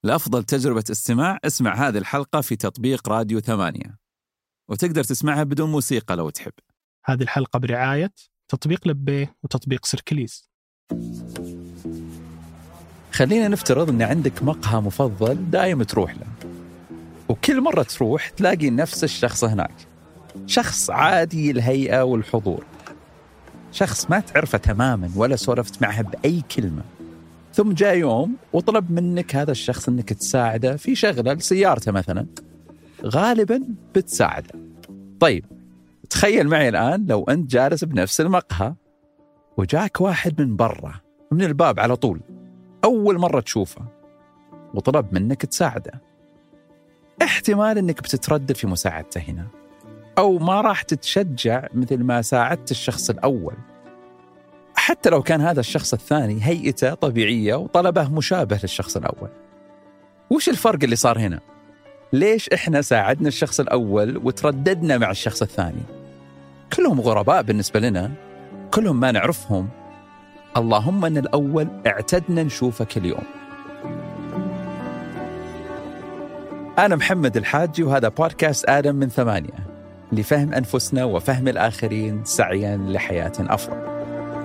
لأفضل تجربة استماع اسمع هذه الحلقة في تطبيق راديو 8، وتقدر تسمعها بدون موسيقى لو تحب. هذه الحلقة برعاية تطبيق لبيه وتطبيق سيركليز. خلينا نفترض أن عندك مقهى مفضل دائما تروح له، وكل مرة تروح تلاقي نفس الشخص هناك، شخص عادي الهيئة والحضور، شخص ما تعرفه تماما ولا سولفت معه بأي كلمة، ثم جاء يوم وطلب منك هذا الشخص أنك تساعده في شغلة لسيارته مثلا، غالبا بتساعده. طيب تخيل معي الآن لو أنت جالس بنفس المقهى وجاك واحد من برا من الباب على طول أول مرة تشوفه وطلب منك تساعده، احتمال أنك بتتردد في مساعدته هنا، أو ما راح تتشجع مثل ما ساعدت الشخص الأول، حتى لو كان هذا الشخص الثاني هيئته طبيعية وطلبه مشابه للشخص الأول. وش الفرق اللي صار هنا؟ ليش إحنا ساعدنا الشخص الأول وترددنا مع الشخص الثاني؟ كلهم غرباء بالنسبة لنا، كلهم ما نعرفهم، اللهم أن الأول اعتدنا نشوفه كل يوم. أنا محمد الحاجي، وهذا بودكاست آدم من 8 لفهم أنفسنا وفهم الآخرين سعيا لحياة أفضل.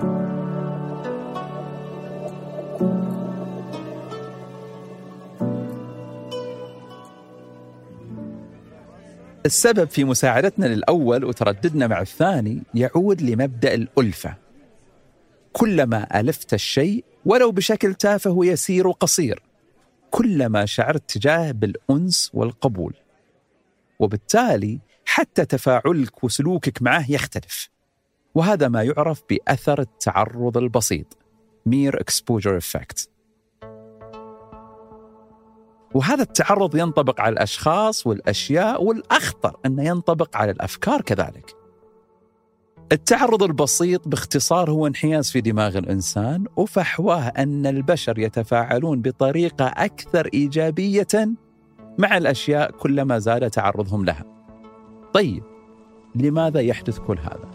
السبب في مساعدتنا للأول وترددنا مع الثاني يعود لمبدأ الألفة. كلما ألفت الشيء ولو بشكل تافه ويسير وقصير، كلما شعرت تجاهه بالأنس والقبول، وبالتالي حتى تفاعلك وسلوكك معه يختلف. وهذا ما يعرف بأثر التعرض البسيط، mere exposure effect. وهذا التعرض ينطبق على الأشخاص والأشياء، والأخطر أنه ينطبق على الأفكار كذلك. التعرض البسيط باختصار هو انحياز في دماغ الإنسان وفحواه أن البشر يتفاعلون بطريقة أكثر إيجابية مع الأشياء كلما زاد تعرضهم لها. طيب لماذا يحدث كل هذا؟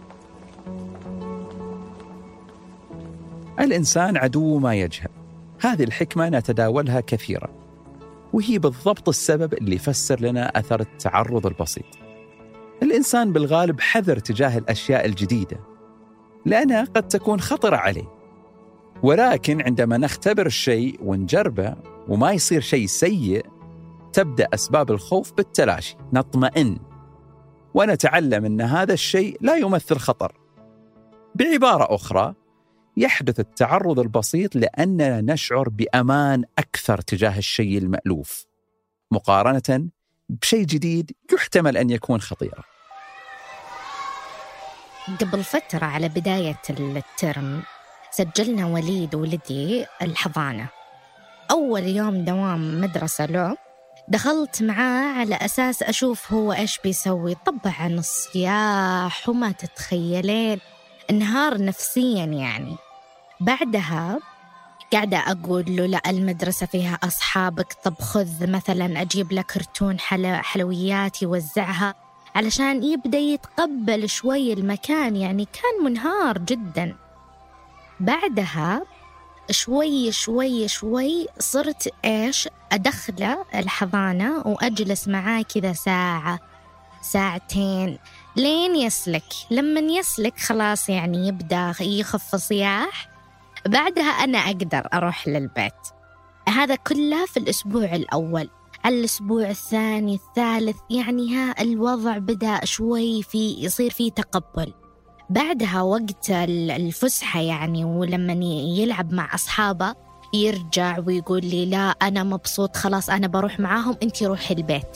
الإنسان عدو ما يجهل، هذه الحكمة نتداولها كثيرا، وهي بالضبط السبب اللي يفسر لنا أثر التعرض البسيط. الإنسان بالغالب حذر تجاه الأشياء الجديدة لأنها قد تكون خطرة عليه، ولكن عندما نختبر الشيء ونجربه وما يصير شيء سيء، تبدأ أسباب الخوف بالتلاشي، نطمئن ونتعلم أن هذا الشيء لا يمثل خطر. بعبارة أخرى، يحدث التعرض البسيط لأننا نشعر بأمان أكثر تجاه الشيء المألوف مقارنة بشيء جديد يحتمل أن يكون خطيرا. قبل فترة على بداية الترم سجلنا وليد ولدي الحضانة. أول يوم دوام مدرسة له دخلت معاه على أساس أشوف هو إيش بيسوي. طبعا الصياح وما تتخيلين، انهار نفسيا يعني. بعدها قاعدة أقول له لا المدرسة فيها أصحابك، طب خذ مثلا أجيب لك كرتون حلويات يوزعها، علشان يبدأ يتقبل شوي المكان. يعني كان منهار جدا. بعدها شوي شوي شوي صرت إيش أدخله الحضانة وأجلس معاه كذا ساعة ساعتين لين يسلك. لما يسلك خلاص يعني يبدأ يخف صياح، بعدها أنا أقدر أروح للبيت. هذا كله في الأسبوع الأول. على الأسبوع الثاني الثالث يعني الوضع بدأ شوي يصير فيه تقبل. بعدها وقت الفسحة يعني، ولما يلعب مع أصحابه يرجع ويقول لي لا أنا مبسوط خلاص أنا بروح معاهم، أنتي روحي البيت.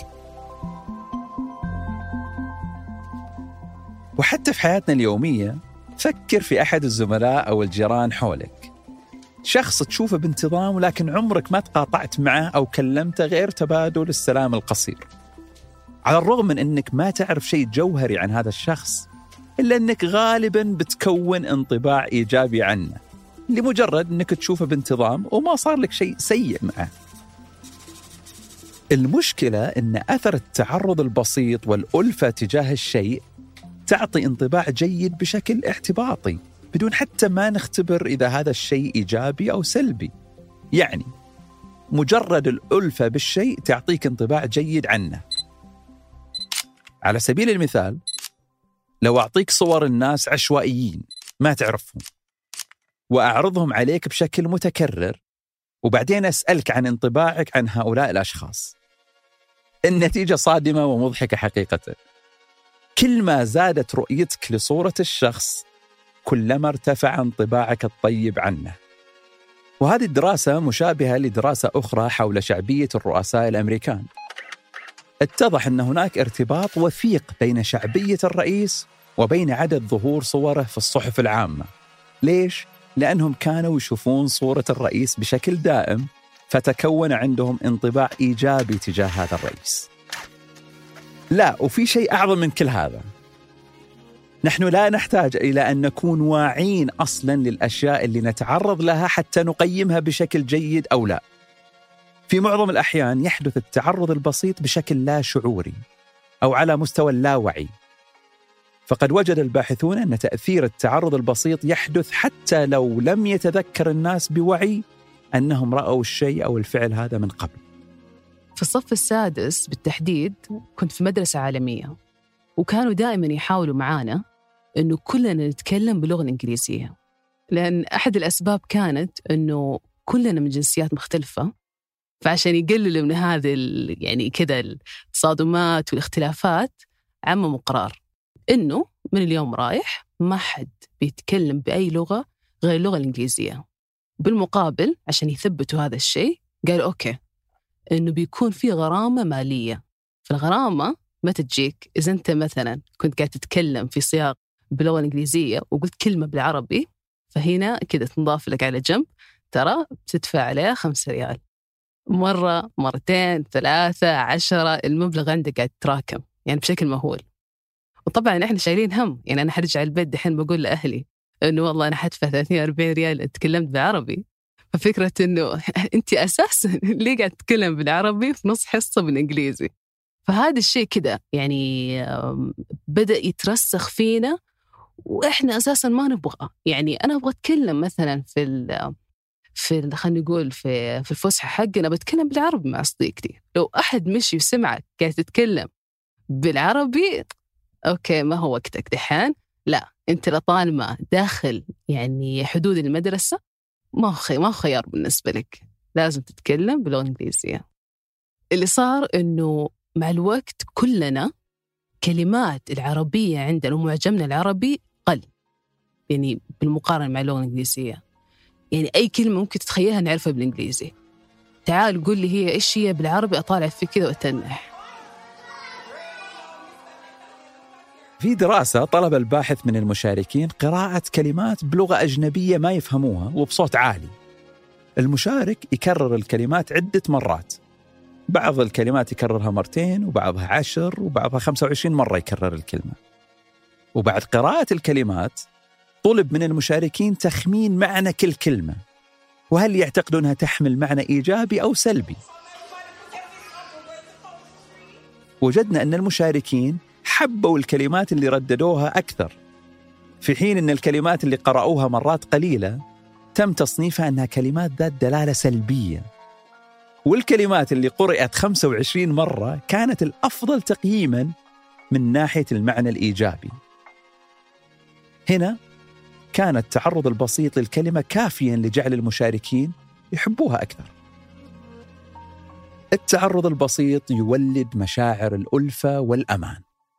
وحتى في حياتنا اليومية، فكر في أحد الزملاء أو الجيران حولك، شخص تشوفه بانتظام ولكن عمرك ما تقاطعت معه أو كلمته غير تبادل السلام القصير. على الرغم من أنك ما تعرف شيء جوهري عن هذا الشخص، إلا أنك غالباً بتكون انطباع إيجابي عنه لمجرد أنك تشوفه بانتظام وما صار لك شيء سيء معه. المشكلة أن أثر التعرض البسيط والألفة تجاه الشيء تعطي انطباع جيد بشكل اعتباطي بدون حتى ما نختبر إذا هذا الشيء إيجابي أو سلبي. يعني مجرد الألفة بالشيء تعطيك انطباع جيد عنه. على سبيل المثال، لو أعطيك صور الناس عشوائيين ما تعرفهم وأعرضهم عليك بشكل متكرر وبعدين أسألك عن انطباعك عن هؤلاء الأشخاص، النتيجة صادمة ومضحكة حقيقة. كل ما زادت رؤيتك لصورة الشخص كلما ارتفع انطباعك الطيب عنه. وهذه الدراسة مشابهة لدراسة أخرى حول شعبية الرؤساء الأمريكان. اتضح أن هناك ارتباط وثيق بين شعبية الرئيس وبين عدد ظهور صوره في الصحف العامة. ليش؟ لأنهم كانوا يشوفون صورة الرئيس بشكل دائم، فتكون عندهم انطباع إيجابي تجاه هذا الرئيس. لا، وفي شيء أعظم من كل هذا. نحن لا نحتاج إلى أن نكون واعين أصلاً للأشياء اللي نتعرض لها حتى نقيمها بشكل جيد أو لا. في معظم الأحيان يحدث التعرض البسيط بشكل لا شعوري أو على مستوى اللاوعي. فقد وجد الباحثون أن تأثير التعرض البسيط يحدث حتى لو لم يتذكر الناس بوعي أنهم رأوا الشيء أو الفعل هذا من قبل. في الصف السادس بالتحديد كنت في مدرسة عالمية، وكانوا دائما يحاولوا معانا أنه كلنا نتكلم باللغة الإنجليزية، لأن أحد الأسباب كانت أنه كلنا من جنسيات مختلفة، فعشان يقللوا من هذه يعني كذا التصادمات والاختلافات عمموا قرار إنه من اليوم رايح ما حد بيتكلم بأي لغة غير اللغة الإنجليزية. بالمقابل عشان يثبتوا هذا الشيء قالوا أوكي إنه بيكون في غرامة مالية. فالغرامة ما تجيك إذا أنت مثلا كنت قاعد تتكلم في سياق باللغة الإنجليزية وقلت كلمة بالعربي، فهنا كده تنضاف لك على جنب ترى بتدفع عليها 5 ريال. مرة، مرتين، 3، 10، المبلغ عندك قاعد تراكم يعني بشكل مهول. وطبعا إحنا شايلين هم، يعني أنا حرجع البيت دحين بقول لأهلي إنه والله أنا حدفع 30-40 ريال تكلمت بالعربي. ففكرة إنه أنت أساساً ليه قاعد تتكلم بالعربي في نص حصة بالإنجليزي؟ فهذا الشيء كده يعني بدأ يترسخ فينا، وإحنا أساساً ما نبغى. يعني أنا أبغى أتكلم مثلاً خلينا نقول في الفسحة حقنا بتكلم بالعربي مع صديقتي. لو أحد مشي وسمعك قاعد تتكلم بالعربي، أوكي ما هو وقتك دحين. لا، أنت لطالما داخل يعني حدود المدرسة ما هو خيار بالنسبة لك، لازم تتكلم باللغة الإنجليزية. اللي صار إنه مع الوقت كلنا كلمات العربية عندنا ومعجمنا العربي قل، يعني بالمقارنة مع اللغة الإنجليزية. يعني أي كلمة ممكن تتخيلها نعرفها بالإنجليزي، تعال قول لي هي إيش هي بالعربي أطالع في كذا وأتنح. في دراسة طلب الباحث من المشاركين قراءة كلمات بلغة أجنبية ما يفهموها وبصوت عالي. المشارك يكرر الكلمات عدة مرات، بعض الكلمات يكررها 2 وبعضها 10 وبعضها 25 مرة يكرر الكلمة. وبعد قراءة الكلمات طلب من المشاركين تخمين معنى كل كلمة، وهل يعتقدونها تحمل معنى إيجابي أو سلبي. وجدنا أن المشاركين حبوا الكلمات اللي رددوها أكثر، في حين أن الكلمات اللي قرأوها مرات قليلة تم تصنيفها أنها كلمات ذات دلالة سلبية. والكلمات اللي قرأت 25 مرة كانت الأفضل تقييماً من ناحية المعنى الإيجابي. هنا كان التعرض البسيط للكلمة كافياً لجعل المشاركين يحبوها أكثر. التعرض البسيط يولد مشاعر الألفة والأمان.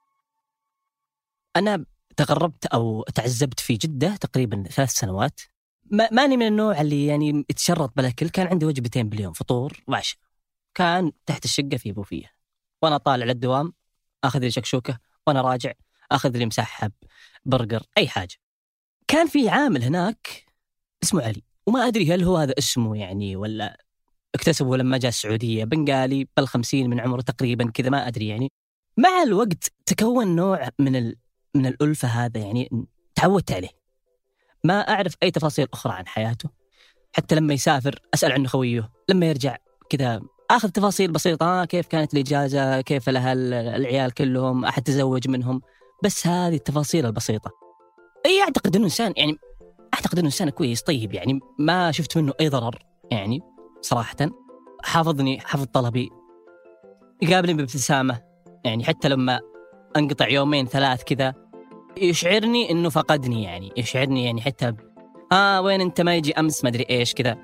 أنا تغربت أو تعزبت في جدة تقريباً 3 سنوات. ماني من النوع اللي يعني يتشرط بالأكل. كان عندي وجبتين باليوم، فطور وعشاء. كان تحت الشقة في بوفية، وأنا طالع للدوام أخذ لي شكشوكة، وأنا راجع أخذ لي مسحب، برجر، أي حاجة. كان في عامل هناك اسمه علي، وما أدري هل هو هذا اسمه يعني ولا اكتسبه لما جاء السعودية، بنغالي بال50 من عمره تقريبا كذا، ما أدري. يعني مع الوقت تكون نوع من الألفة هذا، يعني تعودت عليه. ما أعرف أي تفاصيل أخرى عن حياته، حتى لما يسافر أسأل عنه خويه، لما يرجع كذا أخذ تفاصيل بسيطة، كيف كانت الإجازة، كيف لها العيال كلهم، أحد تزوج منهم، بس هذه التفاصيل البسيطة. أعتقد أنه إنسان كويس طيب، يعني ما شفت منه أي ضرر يعني صراحة. حافظني، حفظ طلبي، يقابلني بابتسامة، يعني حتى لما أنقطع 2-3 كذا يشعرني إنه فقدني، يعني يشعرني يعني حتى وين أنت، ما يجي أمس، ما أدري إيش كذا.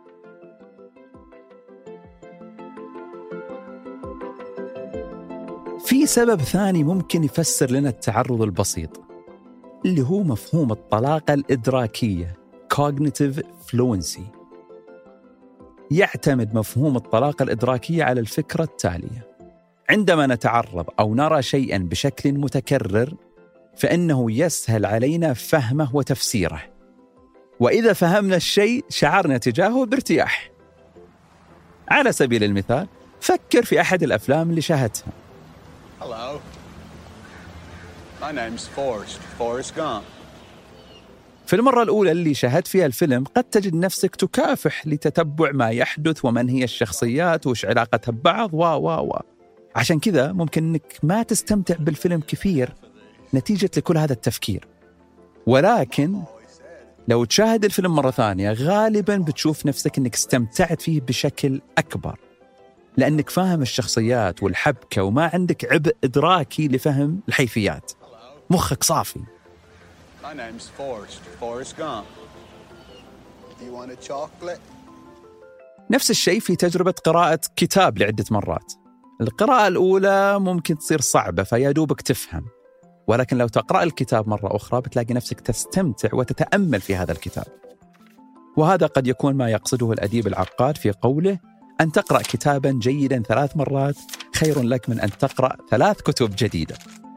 في سبب ثاني ممكن يفسر لنا التعرض البسيط، اللي هو مفهوم الطلاقة الإدراكية Cognitive Fluency. يعتمد مفهوم الطلاقة الإدراكية على الفكرة التالية: عندما نتعرض أو نرى شيئاً بشكل متكرر فإنه يسهل علينا فهمه وتفسيره، وإذا فهمنا الشيء شعرنا تجاهه بارتياح. على سبيل المثال، فكر في أحد الأفلام اللي شاهدتها. Hello. My name's Forrest Gump. في المرة الأولى اللي شاهدت فيها الفيلم قد تجد نفسك تكافح لتتبع ما يحدث ومن هي الشخصيات وش علاقتها ببعض عشان كذا ممكن أنك ما تستمتع بالفيلم كثير نتيجة لكل هذا التفكير. ولكن لو تشاهد الفيلم مرة ثانية غالباً بتشوف نفسك أنك استمتعت فيه بشكل أكبر، لأنك فاهم الشخصيات والحبكة وما عندك عبء إدراكي لفهم الحيثيات، مخك صافي. My name's Forrest Gump. Do you want a chocolate? نفس الشيء في تجربة قراءة كتاب لعدة مرات. القراءة الأولى ممكن تصير صعبة فيا دوبك تفهم، ولكن لو تقرأ الكتاب مرة أخرى بتلاقي نفسك تستمتع وتتأمل في هذا الكتاب. وهذا قد يكون ما يقصده الأديب العقاد في قوله: أن تقرأ كتاباً جيداً 3 مرات خير لك من أن تقرأ 3 كتب جديدة.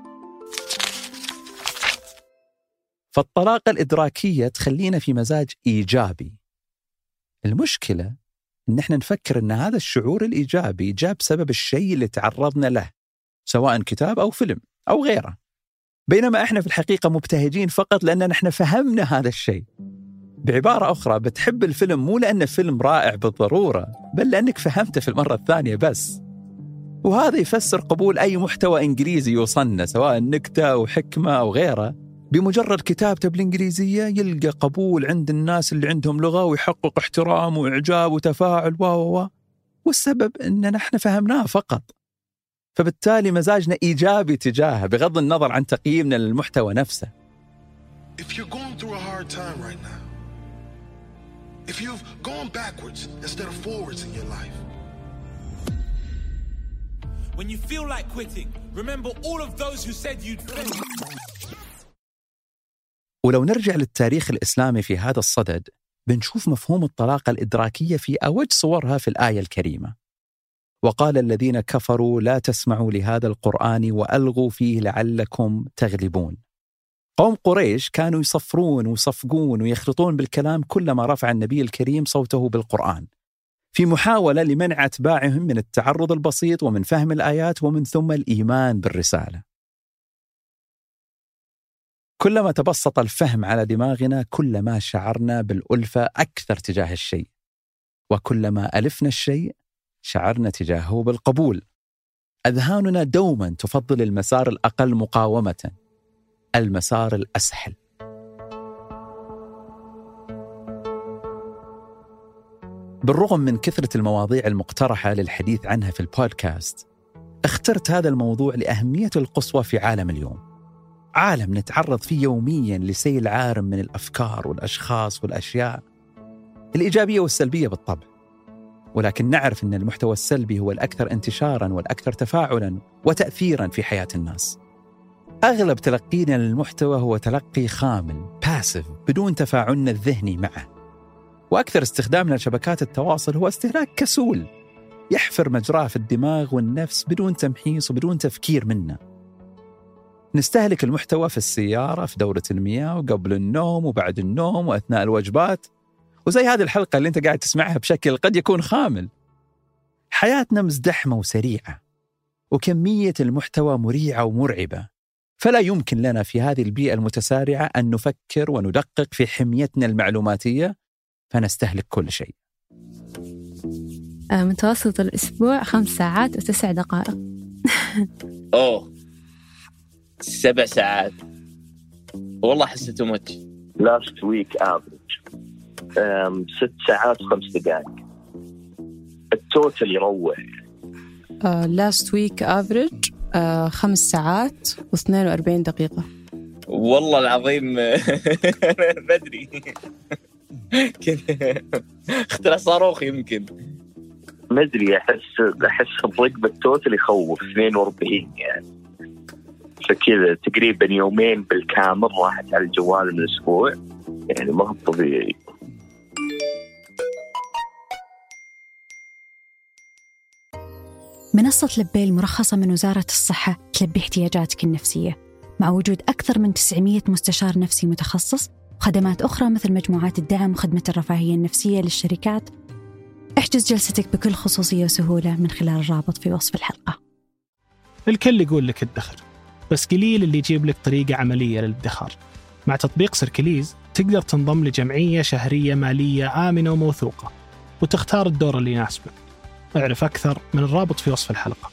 فالطلاقة الإدراكية تخلينا في مزاج إيجابي. المشكلة إن إحنا نفكر إن هذا الشعور الإيجابي جاء بسبب الشيء اللي تعرضنا له، سواء كتاب أو فيلم أو غيره، بينما إحنا في الحقيقة مبتهجين فقط لأننا إحنا فهمنا هذا الشيء. بعبارة أخرى، بتحب الفيلم مو لأن الفيلم رائع بالضرورة، بل لأنك فهمته في المرة الثانية بس. وهذا يفسر قبول أي محتوى إنجليزي يوصلنا، سواء نكتة أو حكمة أو غيره. بمجرد كتابته بالإنجليزية يلقى قبول عند الناس اللي عندهم لغة ويحقق احترام وإعجاب وتفاعل والسبب إننا نحن فهمناه فقط. فبالتالي مزاجنا إيجابي تجاهه بغض النظر عن تقييمنا للمحتوى نفسه. If you're going through a hard time right now, if you've gone backwards instead of forwards in your life, when you feel like quitting, remember all of those who said you'd fail. ولو نرجع للتاريخ الإسلامي في هذا الصدد بنشوف مفهوم الطلاقة الإدراكية في أوج صورها في الآية الكريمة: وقال الذين كفروا لا تسمعوا لهذا القرآن وألغوا فيه لعلكم تغلبون. قوم قريش كانوا يصفرون ويصفقون ويخلطون بالكلام كلما رفع النبي الكريم صوته بالقرآن، في محاولة لمنع أتباعهم من التعرض البسيط ومن فهم الآيات ومن ثم الإيمان بالرسالة. كلما تبسط الفهم على دماغنا كلما شعرنا بالألفة أكثر تجاه الشيء، وكلما ألفنا الشيء شعرنا تجاهه بالقبول. أذهاننا دوما تفضل المسار الأقل مقاومة، المسار الأسهل. بالرغم من كثرة المواضيع المقترحة للحديث عنها في البودكاست، اخترت هذا الموضوع لأهميته القصوى في عالم اليوم، عالم نتعرض فيه يومياً لسيل عارم من الأفكار والأشخاص والأشياء الإيجابية والسلبية بالطبع، ولكن نعرف أن المحتوى السلبي هو الأكثر انتشاراً والأكثر تفاعلاً وتأثيراً في حياة الناس. أغلب تلقينا للمحتوى هو تلقي خامل باسيف بدون تفاعلنا الذهني معه، وأكثر استخدامنا لشبكات التواصل هو استهلاك كسول يحفر مجراه في الدماغ والنفس بدون تمحيص وبدون تفكير منا. نستهلك المحتوى في السيارة، في دورة المياه، وقبل النوم وبعد النوم وأثناء الوجبات، وزي هذه الحلقة اللي أنت قاعد تسمعها بشكل قد يكون خامل. حياتنا مزدحمة وسريعة، وكمية المحتوى مريعة ومرعبة، فلا يمكن لنا في هذه البيئة المتسارعة أن نفكر وندقق في حميتنا المعلوماتية، فنستهلك كل شيء. متوسط الأسبوع 5 ساعات و9 دقائق. أوه 7 ساعات والله حسيته ماتش. Last week average 6 ساعات و5 دقائق. التوتال يروع. last week average 5 ساعات و42 دقيقة. والله العظيم بدري كذا اخترع صاروخ يمكن. ما ادري، احس الضيق بالتوتال يخوف 42 يعني، فكذا تقريبا يومين بالكامل راحت على الجوال من الاسبوع، يعني ما هو طبيعي. منصة لبي المرخصة من وزارة الصحة تلبي احتياجاتك النفسية مع وجود أكثر من 900 مستشار نفسي متخصص وخدمات أخرى مثل مجموعات الدعم وخدمة الرفاهية النفسية للشركات. احجز جلستك بكل خصوصية وسهولة من خلال الرابط في وصف الحلقة. الكل يقول لك ادخر، بس قليل اللي يجيب لك طريقة عملية للادخار. مع تطبيق سيركليز تقدر تنضم لجمعية شهرية مالية آمنة وموثوقة وتختار الدور اللي يناسبك. اعرف أكثر من الرابط في وصف الحلقة.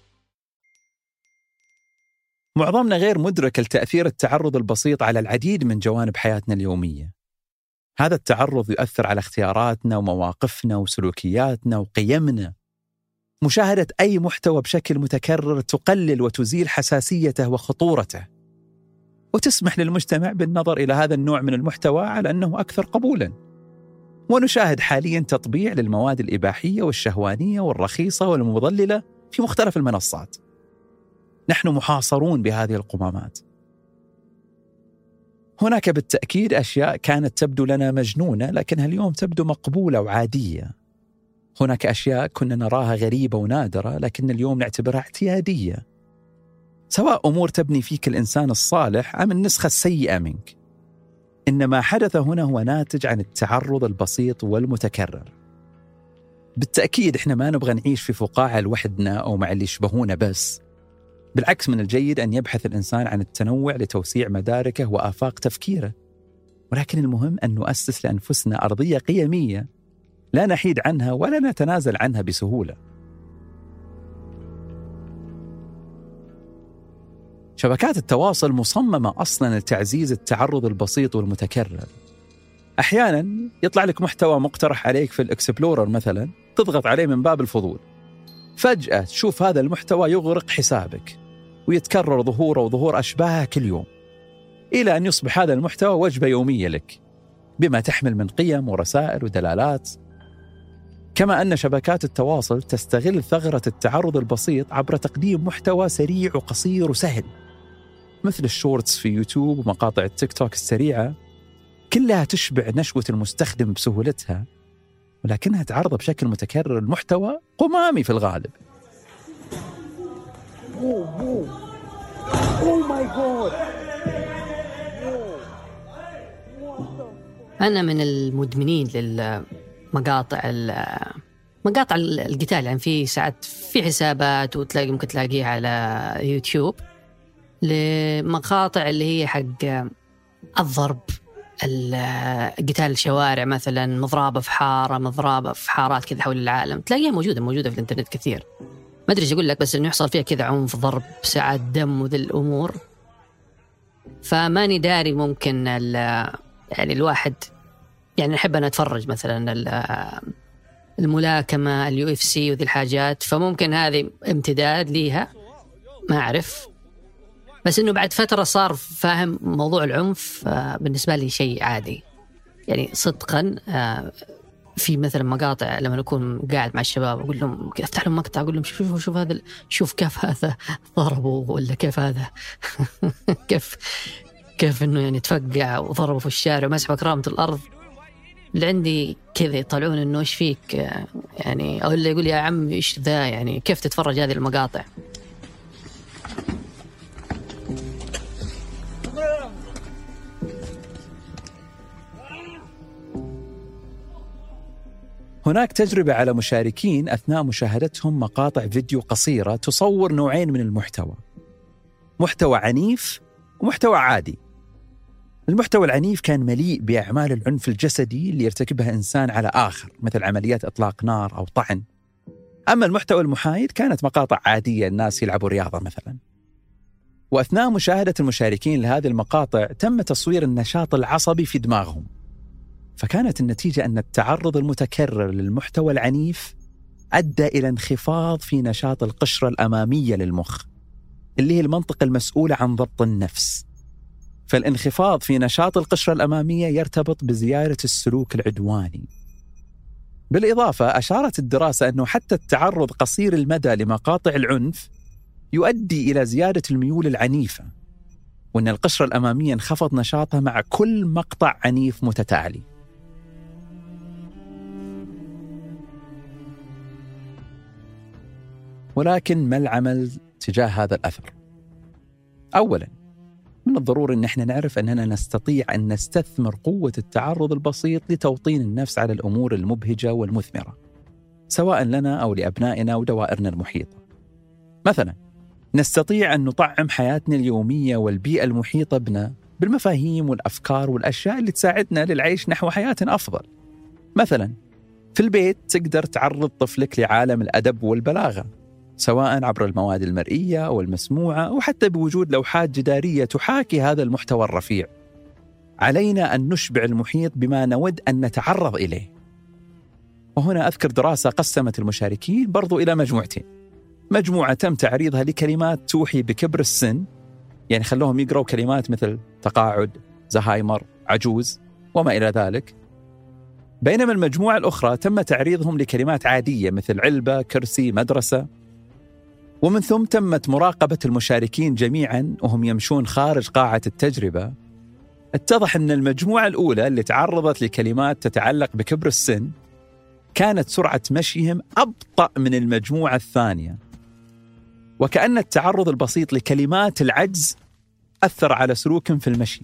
معظمنا غير مدرك لتأثير التعرض البسيط على العديد من جوانب حياتنا اليومية. هذا التعرض يؤثر على اختياراتنا ومواقفنا وسلوكياتنا وقيمنا. مشاهدة أي محتوى بشكل متكرر تقلل وتزيل حساسيته وخطورته، وتسمح للمجتمع بالنظر إلى هذا النوع من المحتوى على أنه أكثر قبولاً. ونشاهد حالياً تطبيع للمواد الإباحية والشهوانية والرخيصة والمضللة في مختلف المنصات. نحن محاصرون بهذه القمامات. هناك بالتأكيد أشياء كانت تبدو لنا مجنونة لكنها اليوم تبدو مقبولة وعادية. هناك أشياء كنا نراها غريبة ونادرة لكن اليوم نعتبرها اعتيادية، سواء أمور تبني فيك الإنسان الصالح أم النسخة السيئة منك. إن ما حدث هنا هو ناتج عن التعرض البسيط والمتكرر. بالتأكيد إحنا ما نبغى نعيش في فقاعة لوحدنا أو مع اللي يشبهونا بس. بالعكس، من الجيد أن يبحث الإنسان عن التنوع لتوسيع مداركه وآفاق تفكيره. ولكن المهم أن نؤسس لأنفسنا أرضية قيمية لا نحيد عنها ولا نتنازل عنها بسهولة. شبكات التواصل مصممة أصلاً لتعزيز التعرض البسيط والمتكرر. أحياناً يطلع لك محتوى مقترح عليك في الإكسبلورر مثلاً، تضغط عليه من باب الفضول. فجأة تشوف هذا المحتوى يغرق حسابك ويتكرر ظهوره وظهور أشباهه كل يوم، إلى أن يصبح هذا المحتوى وجبة يومية لك بما تحمل من قيم ورسائل ودلالات. كما أن شبكات التواصل تستغل ثغرة التعرض البسيط عبر تقديم محتوى سريع وقصير وسهل، مثل الشورتس في يوتيوب ومقاطع التيك توك السريعة، كلها تشبع نشوة المستخدم بسهولتها، ولكنها تعرض بشكل متكرر المحتوى قمامي في الغالب. أنا من المدمنين للمقاطع مقاطع القتال، يعني في ساعات في حسابات وتلاقي ممكن تلاقيها على يوتيوب لمقاطع اللي هي حق الضرب، قتال الشوارع مثلا، مضرابة في حارة، مضرابة في حارات كذا حول العالم، تلاقيها موجودة في الانترنت كثير. ما أدري إيش أقول لك، بس إنه يحصل فيها كذا عنف، ضرب، ساعات دم وذي الأمور. فماني داري، ممكن يعني الواحد يعني أحب أنا أتفرج مثلا الملاكمة، UFC وذي الحاجات، فممكن هذه امتداد ليها، ما أعرف. بس إنه بعد فترة صار فاهم موضوع العنف بالنسبة لي شيء عادي، يعني صدقا. في مثلا مقاطع لما أكون قاعد مع الشباب أقول لهم، أفتح لهم مقطع أقول لهم شوف هذا، شوف كيف هذا ضربوا، ولا كيف هذا كيف إنه يعني تفقع وضربوا في الشارع ومسحوا كرامة الأرض. اللي عندي كذا يطلعون إنه إيش فيك يعني، أو اللي يقول يا عم إيش ذا، يعني كيف تتفرج هذه المقاطع؟ هناك تجربة على مشاركين أثناء مشاهدتهم مقاطع فيديو قصيرة تصور نوعين من المحتوى، محتوى عنيف ومحتوى عادي. المحتوى العنيف كان مليء بأعمال العنف الجسدي اللي يرتكبها إنسان على آخر، مثل عمليات إطلاق نار أو طعن. أما المحتوى المحايد كانت مقاطع عادية، الناس يلعبوا رياضة مثلا. وأثناء مشاهدة المشاركين لهذه المقاطع تم تصوير النشاط العصبي في دماغهم، فكانت النتيجة أن التعرض المتكرر للمحتوى العنيف أدى إلى انخفاض في نشاط القشرة الأمامية للمخ، اللي هي المنطقة المسؤولة عن ضبط النفس. فالانخفاض في نشاط القشرة الأمامية يرتبط بزيادة السلوك العدواني. بالإضافة أشارت الدراسة أنه حتى التعرض قصير المدى لمقاطع العنف يؤدي إلى زيادة الميول العنيفة، وأن القشرة الأمامية انخفض نشاطها مع كل مقطع عنيف متتالي. ولكن ما العمل تجاه هذا الأثر؟ أولاً، من الضروري أن احنا نعرف أننا نستطيع أن نستثمر قوة التعرض البسيط لتوطين النفس على الأمور المبهجة والمثمرة، سواء لنا أو لأبنائنا ودوائرنا المحيطة. مثلاً، نستطيع أن نطعم حياتنا اليومية والبيئة المحيطة بنا بالمفاهيم والأفكار والأشياء اللي تساعدنا للعيش نحو حياة أفضل. مثلاً، في البيت تقدر تعرض طفلك لعالم الأدب والبلاغة، سواء عبر المواد المرئية أو المسموعة أو حتى بوجود لوحات جدارية تحاكي هذا المحتوى الرفيع. علينا أن نشبع المحيط بما نود أن نتعرض إليه. وهنا أذكر دراسة قسمت المشاركين برضو إلى مجموعتين. مجموعة تم تعريضها لكلمات توحي بكبر السن، يعني خلوهم يقرأوا كلمات مثل تقاعد، زهايمر، عجوز وما إلى ذلك. بينما المجموعة الأخرى تم تعريضهم لكلمات عادية مثل علبة، كرسي، مدرسة. ومن ثم تمت مراقبة المشاركين جميعاً وهم يمشون خارج قاعة التجربة. اتضح أن المجموعة الأولى اللي تعرضت لكلمات تتعلق بكبر السن كانت سرعة مشيهم أبطأ من المجموعة الثانية، وكأن التعرض البسيط لكلمات العجز أثر على سلوكهم في المشي.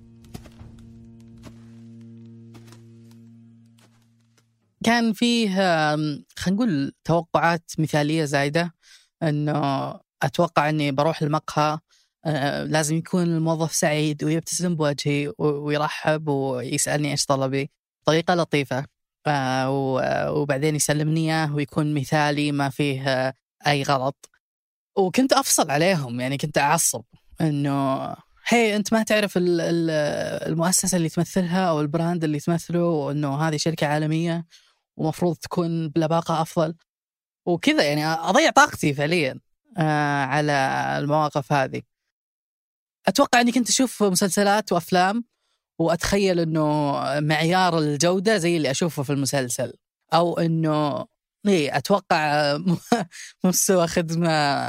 كان فيه خلينا نقول توقعات مثالية زايدة، أنه أتوقع أني بروح المقهى لازم يكون الموظف سعيد ويبتسم بوجهي ويرحب ويسألني إيش طلبي بطريقة لطيفة، وبعدين يسلمني إياه ويكون مثالي ما فيه أي غلط. وكنت أفصل عليهم، يعني كنت أعصب أنه هي أنت ما تعرف المؤسسة اللي تمثلها أو البراند اللي تمثله، وأنه هذه شركة عالمية ومفروض تكون بلباقة أفضل وكذا. يعني أضيع طاقتي فعليا على المواقف هذه. أتوقع أني كنت أشوف مسلسلات وأفلام وأتخيل أنه معيار الجودة زي اللي أشوفه في المسلسل، أو أنه أتوقع مستوى خدمة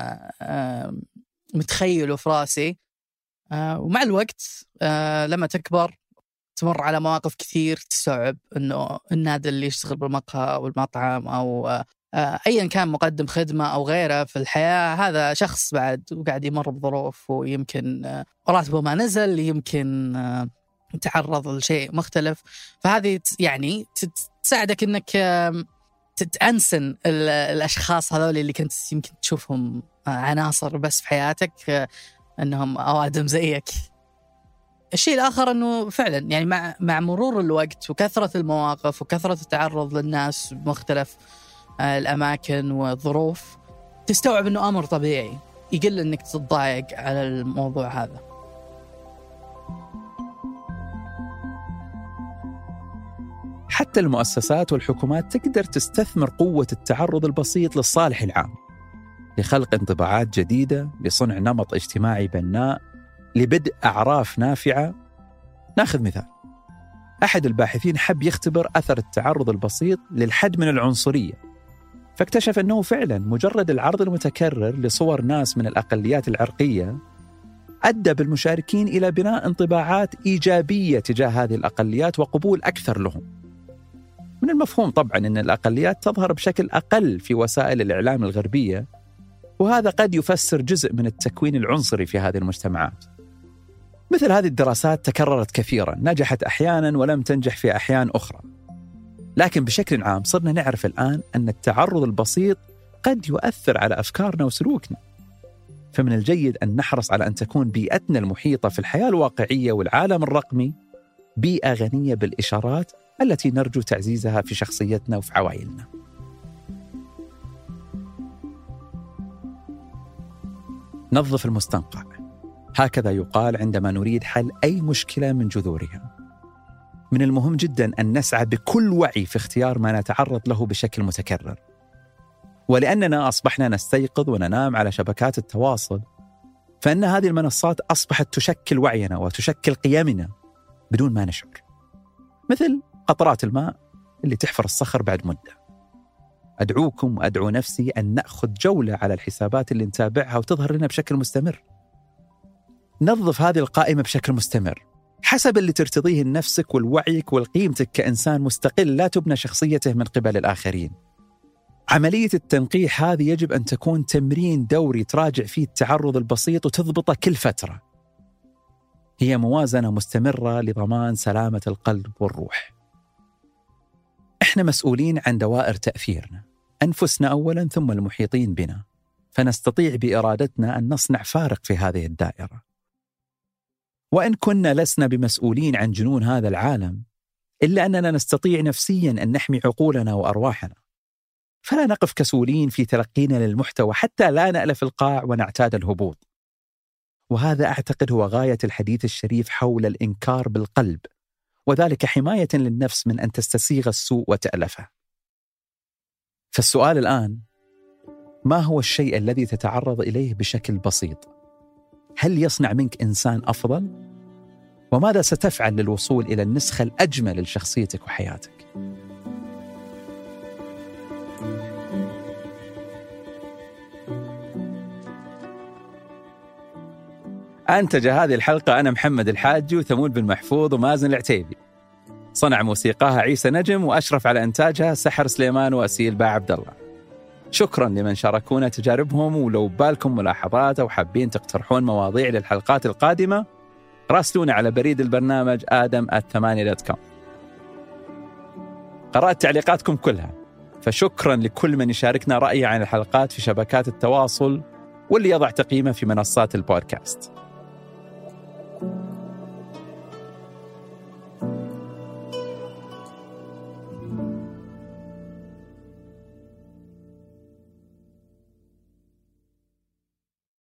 متخيله في راسي. ومع الوقت لما تكبر تمر على مواقف كثير تستوعب أنه النادي اللي يشتغل بالمقهى أو المطعم أو أيا كان مقدم خدمة أو غيره في الحياة، هذا شخص بعد وقاعد يمر بظروف، ويمكن راتبه ما نزل، يمكن تعرض لشيء مختلف. فهذه يعني تساعدك أنك تتأنسن الأشخاص هذول اللي كنت يمكن تشوفهم عناصر بس في حياتك، أنهم أوادم زيك. الشيء الآخر أنه فعلا يعني مع مرور الوقت وكثرة المواقف وكثرة التعرض للناس بمختلف الأماكن والظروف، تستوعب أنه أمر طبيعي، يقل أنك تتضايق على الموضوع هذا. حتى المؤسسات والحكومات تقدر تستثمر قوة التعرض البسيط للصالح العام، لخلق انطباعات جديدة، لصنع نمط اجتماعي بناء، لبدء أعراف نافعة. ناخذ مثال، أحد الباحثين حب يختبر أثر التعرض البسيط للحد من العنصرية، فاكتشف أنه فعلا مجرد العرض المتكرر لصور ناس من الأقليات العرقية أدى بالمشاركين إلى بناء انطباعات إيجابية تجاه هذه الأقليات وقبول أكثر لهم. من المفهوم طبعا أن الأقليات تظهر بشكل أقل في وسائل الإعلام الغربية، وهذا قد يفسر جزء من التكوين العنصري في هذه المجتمعات. مثل هذه الدراسات تكررت كثيرا، نجحت أحيانا ولم تنجح في أحيان أخرى، لكن بشكل عام صرنا نعرف الآن أن التعرض البسيط قد يؤثر على أفكارنا وسلوكنا. فمن الجيد أن نحرص على أن تكون بيئتنا المحيطة في الحياة الواقعية والعالم الرقمي بيئة غنية بالإشارات التي نرجو تعزيزها في شخصيتنا وفي عوائلنا. نظف المستنقع، هكذا يقال عندما نريد حل أي مشكلة من جذورها. من المهم جدا أن نسعى بكل وعي في اختيار ما نتعرض له بشكل متكرر، ولأننا أصبحنا نستيقظ وننام على شبكات التواصل، فإن هذه المنصات أصبحت تشكل وعينا وتشكل قيمنا بدون ما نشعر، مثل قطرات الماء اللي تحفر الصخر بعد مدة. أدعوكم وأدعو نفسي أن نأخذ جولة على الحسابات اللي نتابعها وتظهر لنا بشكل مستمر. نظف هذه القائمة بشكل مستمر حسب اللي ترتضيه نفسك والوعيك والقيمتك كإنسان مستقل لا تبنى شخصيته من قبل الآخرين. عملية التنقيح هذه يجب أن تكون تمرين دوري تراجع فيه التعرض البسيط وتضبطه كل فترة. هي موازنة مستمرة لضمان سلامة القلب والروح. إحنا مسؤولين عن دوائر تأثيرنا، أنفسنا أولاً ثم المحيطين بنا، فنستطيع بإرادتنا أن نصنع فارق في هذه الدائرة. وإن كنا لسنا بمسؤولين عن جنون هذا العالم، إلا أننا نستطيع نفسياً أن نحمي عقولنا وأرواحنا. فلا نقف كسولين في تلقينا للمحتوى حتى لا نألف القاع ونعتاد الهبوط. وهذا أعتقد هو غاية الحديث الشريف حول الإنكار بالقلب، وذلك حماية للنفس من أن تستسيغ السوء وتألفه. فالسؤال الآن: ما هو الشيء الذي تتعرض إليه بشكل بسيط؟ هل يصنع منك إنسان أفضل؟ وماذا ستفعل للوصول إلى النسخة الأجمل لشخصيتك وحياتك؟ أنتج هذه الحلقة أنا محمد الحاجي وثمود بن محفوظ ومازن العتيبي. صنع موسيقاها عيسى نجم، وأشرف على إنتاجها سحر سليمان وأسيل باع عبد الله. شكرا لمن شاركونا تجاربهم، ولو بالكم ملاحظات أو حابين تقترحون مواضيع للحلقات القادمة راسلونا على بريد البرنامج adam@8.com. قرأت تعليقاتكم كلها، فشكرا لكل من يشاركنا رأيه عن الحلقات في شبكات التواصل واللي يضع تقييمه في منصات البودكاست.